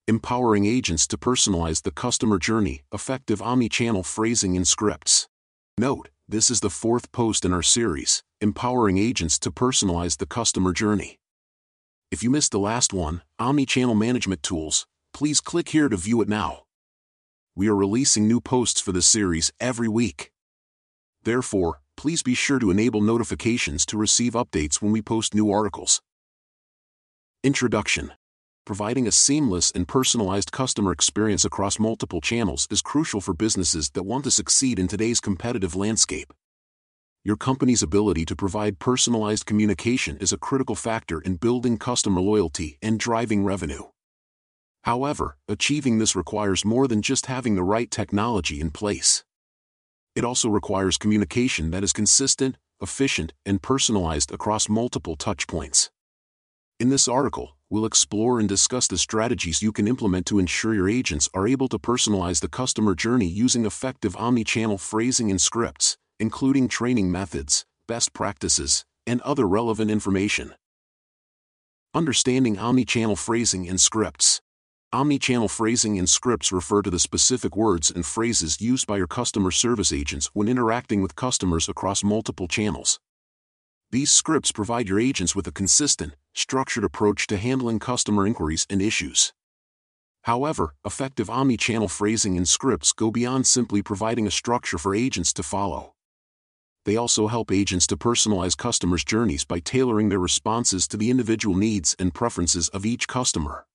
Empowering agents to personalize the customer journey, effective omni-channel phrasing and scripts. Note, this is the fourth post in our series, Empowering Agents to Personalize the Customer Journey. If you missed the last one, Omni-Channel Management Tools, please click here to view it now. We are releasing new posts for this series every week. Therefore, please be sure to enable notifications to receive updates when we post new articles. Introduction. Providing a seamless and personalized customer experience across multiple channels is crucial for businesses that want to succeed in today's competitive landscape. Your company's ability to provide personalized communication is a critical factor in building customer loyalty and driving revenue. However, achieving this requires more than just having the right technology in place. It also requires communication that is consistent, efficient, and personalized across multiple touchpoints. In this article, we'll explore and discuss the strategies you can implement to ensure your agents are able to personalize the customer journey using effective omni-channel phrasing and scripts, including training methods, best practices, and other relevant information. Understanding omni-channel phrasing and scripts. Omni-channel phrasing and scripts refer to the specific words and phrases used by your customer service agents when interacting with customers across multiple channels. These scripts provide your agents with a consistent, structured approach to handling customer inquiries and issues. However, effective omni-channel phrasing and scripts go beyond simply providing a structure for agents to follow. They also help agents to personalize customers' journeys by tailoring their responses to the individual needs and preferences of each customer.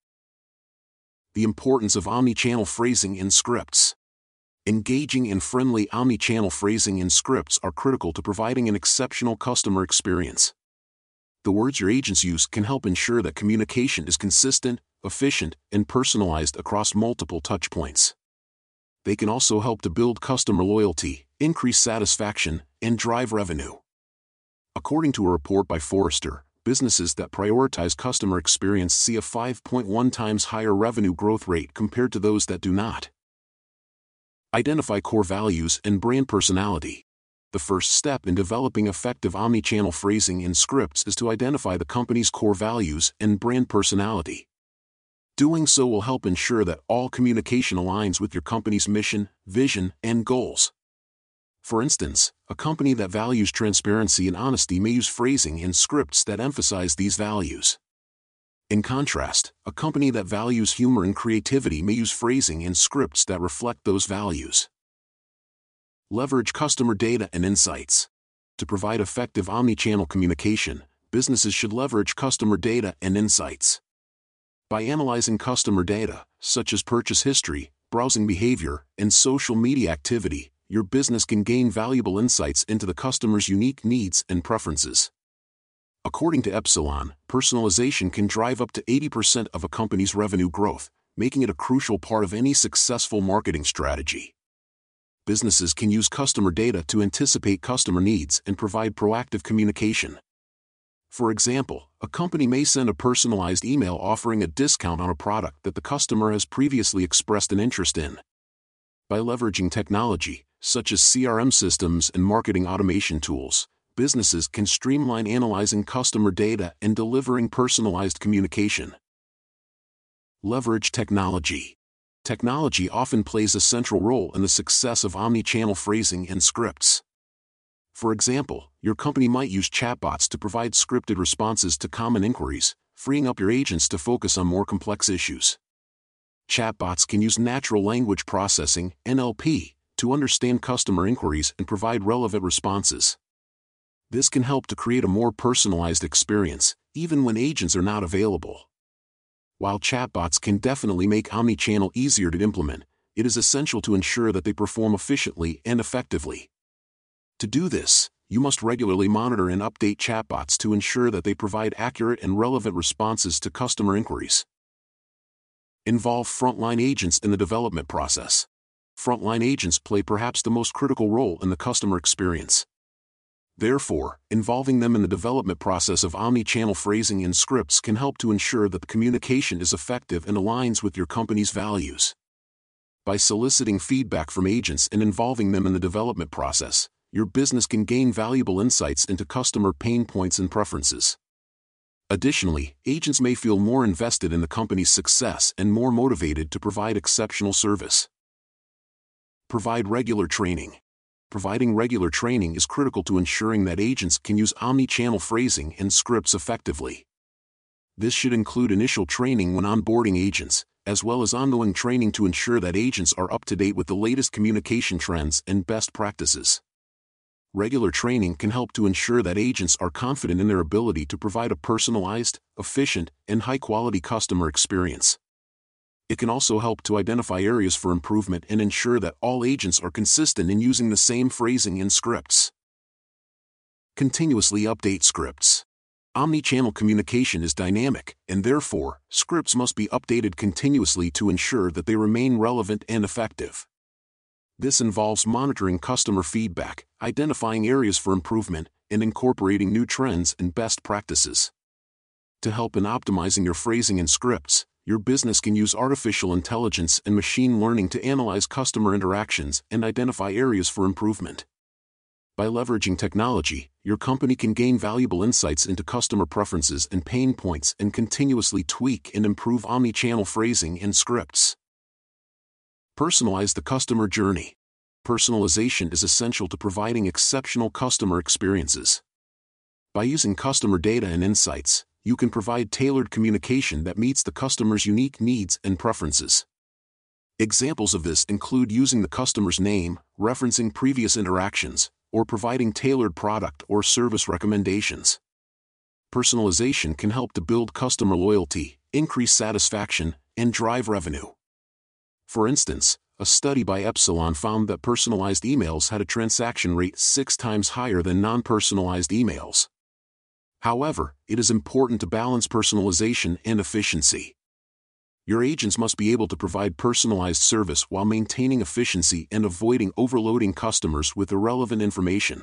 The importance of omni-channel phrasing and scripts. Engaging and friendly omni-channel phrasing and scripts are critical to providing an exceptional customer experience. The words your agents use can help ensure that communication is consistent, efficient, and personalized across multiple touchpoints. They can also help to build customer loyalty, increase satisfaction, and drive revenue. According to a report by Forrester, businesses that prioritize customer experience see a 5.1 times higher revenue growth rate compared to those that do not. Identify core values and brand personality. The first step in developing effective omni-channel phrasing and scripts is to identify the company's core values and brand personality. Doing so will help ensure that all communication aligns with your company's mission, vision, and goals. For instance, a company that values transparency and honesty may use phrasing and scripts that emphasize these values. In contrast, a company that values humor and creativity may use phrasing and scripts that reflect those values. Leverage customer data and insights. To provide effective omni-channel communication, businesses should leverage customer data and insights. By analyzing customer data, such as purchase history, browsing behavior, and social media activity, your business can gain valuable insights into the customer's unique needs and preferences. According to Epsilon, personalization can drive up to 80% of a company's revenue growth, making it a crucial part of any successful marketing strategy. Businesses can use customer data to anticipate customer needs and provide proactive communication. For example, a company may send a personalized email offering a discount on a product that the customer has previously expressed an interest in. By leveraging technology, such as CRM systems and marketing automation tools, businesses can streamline analyzing customer data and delivering personalized communication. Leverage technology. Technology often plays a central role in the success of omni-channel phrasing and scripts. For example, your company might use chatbots to provide scripted responses to common inquiries, freeing up your agents to focus on more complex issues. Chatbots can use natural language processing, NLP, to understand customer inquiries and provide relevant responses. This can help to create a more personalized experience, even when agents are not available. While chatbots can definitely make omni-channel easier to implement, it is essential to ensure that they perform efficiently and effectively. To do this, you must regularly monitor and update chatbots to ensure that they provide accurate and relevant responses to customer inquiries. Involve frontline agents in the development process. Frontline agents play perhaps the most critical role in the customer experience. Therefore, involving them in the development process of omni-channel phrasing and scripts can help to ensure that the communication is effective and aligns with your company's values. By soliciting feedback from agents and involving them in the development process, your business can gain valuable insights into customer pain points and preferences. Additionally, agents may feel more invested in the company's success and more motivated to provide exceptional service. Provide regular training. Providing regular training is critical to ensuring that agents can use omni-channel phrasing and scripts effectively. This should include initial training when onboarding agents, as well as ongoing training to ensure that agents are up to date with the latest communication trends and best practices. Regular training can help to ensure that agents are confident in their ability to provide a personalized, efficient, and high-quality customer experience. It can also help to identify areas for improvement and ensure that all agents are consistent in using the same phrasing and scripts. Continuously update scripts. Omnichannel communication is dynamic, and therefore, scripts must be updated continuously to ensure that they remain relevant and effective. This involves monitoring customer feedback, identifying areas for improvement, and incorporating new trends and best practices. To help in optimizing your phrasing and scripts, your business can use artificial intelligence and machine learning to analyze customer interactions and identify areas for improvement. By leveraging technology, your company can gain valuable insights into customer preferences and pain points and continuously tweak and improve omnichannel phrasing and scripts. Personalize the customer journey. Personalization is essential to providing exceptional customer experiences. By using customer data and insights, you can provide tailored communication that meets the customer's unique needs and preferences. Examples of this include using the customer's name, referencing previous interactions, or providing tailored product or service recommendations. Personalization can help to build customer loyalty, increase satisfaction, and drive revenue. For instance, a study by Epsilon found that personalized emails had a transaction rate 6 times higher than non-personalized emails. However, it is important to balance personalization and efficiency. Your agents must be able to provide personalized service while maintaining efficiency and avoiding overloading customers with irrelevant information.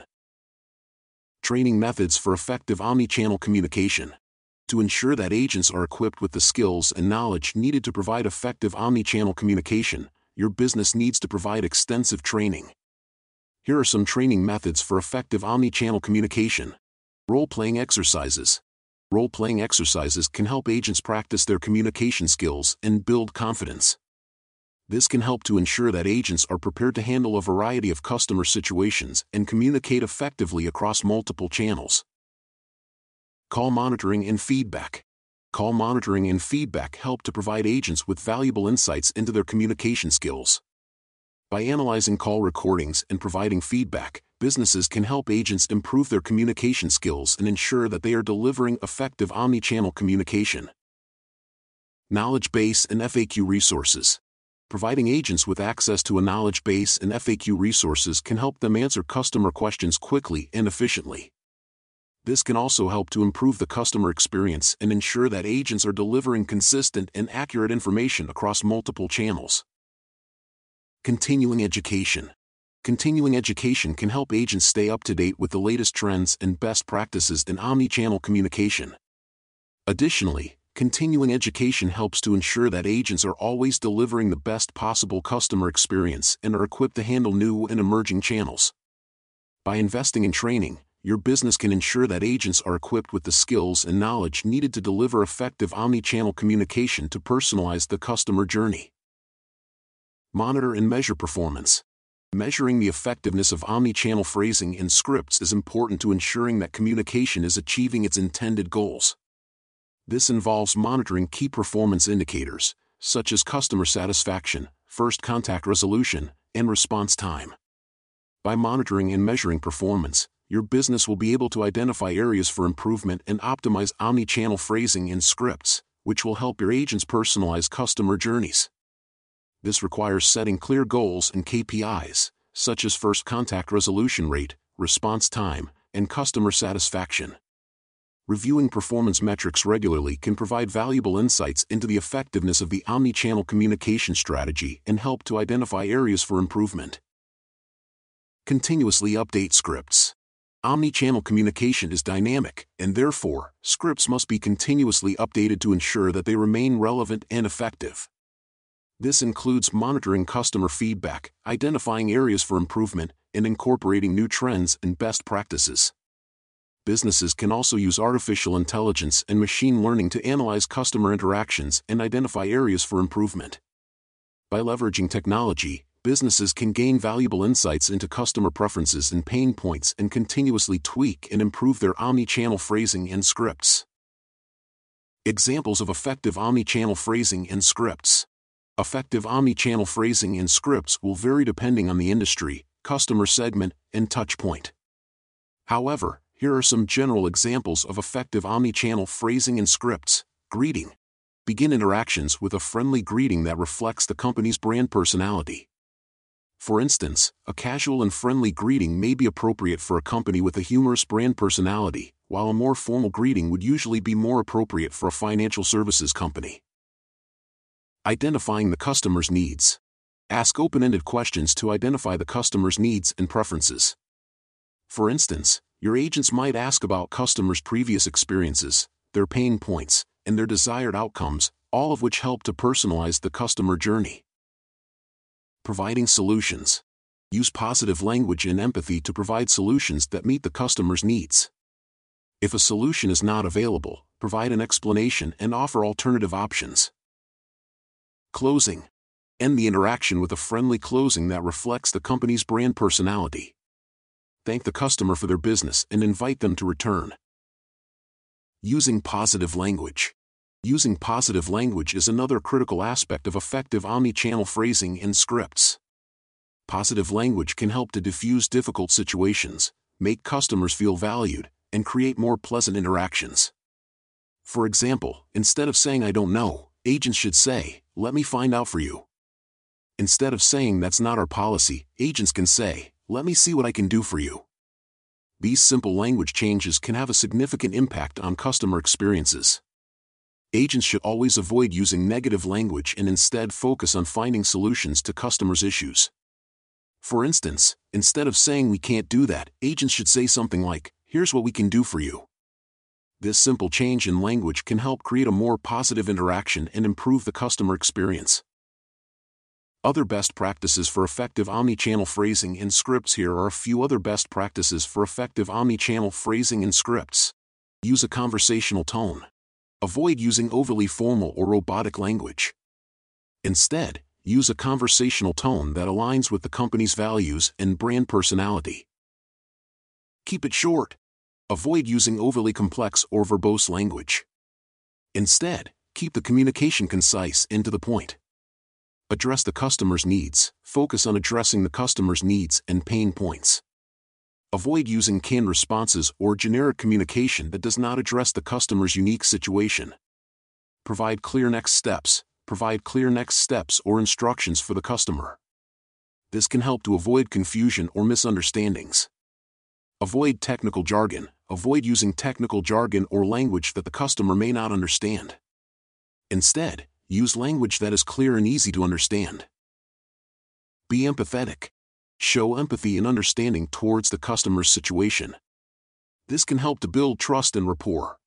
Training methods for effective omnichannel communication. To ensure that agents are equipped with the skills and knowledge needed to provide effective omnichannel communication, your business needs to provide extensive training. Here are some training methods for effective omnichannel communication. Role-playing exercises. Role-playing exercises can help agents practice their communication skills and build confidence. This can help to ensure that agents are prepared to handle a variety of customer situations and communicate effectively across multiple channels. Call monitoring and feedback. Call monitoring and feedback help to provide agents with valuable insights into their communication skills. By analyzing call recordings and providing feedback, businesses can help agents improve their communication skills and ensure that they are delivering effective omnichannel communication. Knowledge base and FAQ resources. Providing agents with access to a knowledge base and FAQ resources can help them answer customer questions quickly and efficiently. This can also help to improve the customer experience and ensure that agents are delivering consistent and accurate information across multiple channels. Continuing education. Continuing education can help agents stay up to date with the latest trends and best practices in omnichannel communication. Additionally, continuing education helps to ensure that agents are always delivering the best possible customer experience and are equipped to handle new and emerging channels. By investing in training, your business can ensure that agents are equipped with the skills and knowledge needed to deliver effective omnichannel communication to personalize the customer journey. Monitor and measure performance. Measuring the effectiveness of omnichannel phrasing and scripts is important to ensuring that communication is achieving its intended goals. This involves monitoring key performance indicators, such as customer satisfaction, first contact resolution, and response time. By monitoring and measuring performance, your business will be able to identify areas for improvement and optimize omnichannel phrasing and scripts, which will help your agents personalize customer journeys. This requires setting clear goals and KPIs, such as first contact resolution rate, response time, and customer satisfaction. Reviewing performance metrics regularly can provide valuable insights into the effectiveness of the omnichannel communication strategy and help to identify areas for improvement. Continuously update scripts. Omnichannel communication is dynamic, and therefore, scripts must be continuously updated to ensure that they remain relevant and effective. This includes monitoring customer feedback, identifying areas for improvement, and incorporating new trends and best practices. Businesses can also use artificial intelligence and machine learning to analyze customer interactions and identify areas for improvement. By leveraging technology, businesses can gain valuable insights into customer preferences and pain points and continuously tweak and improve their omni-channel phrasing and scripts. Examples of effective omni-channel phrasing and scripts. Effective omni-channel phrasing and scripts will vary depending on the industry, customer segment, and touch point. However, here are some general examples of effective omni-channel phrasing and scripts. Greeting. Begin interactions with a friendly greeting that reflects the company's brand personality. For instance, a casual and friendly greeting may be appropriate for a company with a humorous brand personality, while a more formal greeting would usually be more appropriate for a financial services company. Identifying the customer's needs. Ask open-ended questions to identify the customer's needs and preferences. For instance, your agents might ask about customers' previous experiences, their pain points, and their desired outcomes, all of which help to personalize the customer journey. Providing solutions. Use positive language and empathy to provide solutions that meet the customer's needs. If a solution is not available, provide an explanation and offer alternative options. Closing. End the interaction with a friendly closing that reflects the company's brand personality. Thank the customer for their business and invite them to return. Using positive language. Using positive language is another critical aspect of effective omni-channel phrasing and scripts. Positive language can help to diffuse difficult situations, make customers feel valued, and create more pleasant interactions. For example, instead of saying "I don't know," agents should say, "Let me find out for you." Instead of saying "That's not our policy," agents can say, "Let me see what I can do for you." These simple language changes can have a significant impact on customer experiences. Agents should always avoid using negative language and instead focus on finding solutions to customers' issues. For instance, instead of saying "We can't do that," agents should say something like, "Here's what we can do for you." This simple change in language can help create a more positive interaction and improve the customer experience. Other best practices for effective omni-channel phrasing and scripts. Here are a few other best practices for effective omni-channel phrasing and scripts. Use a conversational tone. Avoid using overly formal or robotic language. Instead, use a conversational tone that aligns with the company's values and brand personality. Keep it short. Avoid using overly complex or verbose language. Instead, keep the communication concise and to the point. Address the customer's needs. Focus on addressing the customer's needs and pain points. Avoid using canned responses or generic communication that does not address the customer's unique situation. Provide clear next steps. Provide clear next steps or instructions for the customer. This can help to avoid confusion or misunderstandings. Avoid technical jargon. Avoid using technical jargon or language that the customer may not understand. Instead, use language that is clear and easy to understand. Be empathetic. Show empathy and understanding towards the customer's situation. This can help to build trust and rapport.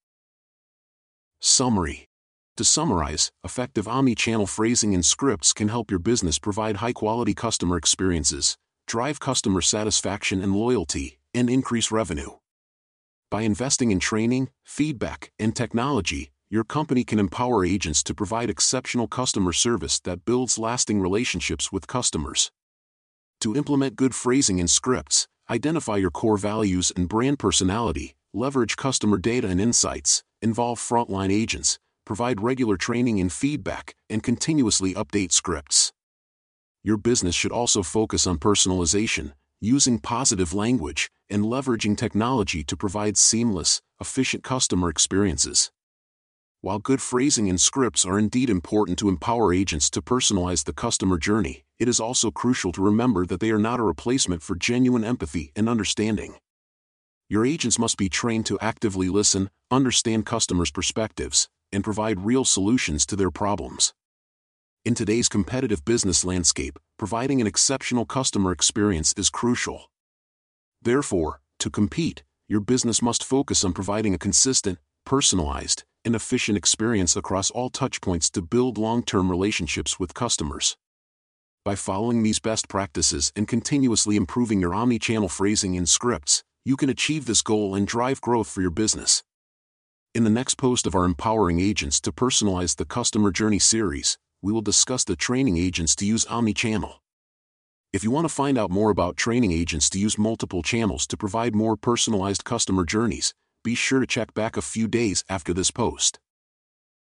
Summary. To summarize, effective omni-channel phrasing and scripts can help your business provide high-quality customer experiences, drive customer satisfaction and loyalty, and increase revenue. By investing in training, feedback, and technology, your company can empower agents to provide exceptional customer service that builds lasting relationships with customers. To implement good phrasing and scripts, identify your core values and brand personality, leverage customer data and insights, involve frontline agents, provide regular training and feedback, and continuously update scripts. Your business should also focus on personalization, using positive language, and leveraging technology to provide seamless, efficient customer experiences. While good phrasing and scripts are indeed important to empower agents to personalize the customer journey, it is also crucial to remember that they are not a replacement for genuine empathy and understanding. Your agents must be trained to actively listen, understand customers' perspectives, and provide real solutions to their problems. In today's competitive business landscape, providing an exceptional customer experience is crucial. Therefore, to compete, your business must focus on providing a consistent, personalized, and efficient experience across all touchpoints to build long-term relationships with customers. By following these best practices and continuously improving your omni-channel phrasing and scripts, you can achieve this goal and drive growth for your business. In the next post of our Empowering Agents to Personalize the Customer Journey series, we will discuss the training agents to use omnichannel. If you want to find out more about training agents to use multiple channels to provide more personalized customer journeys, be sure to check back a few days after this post.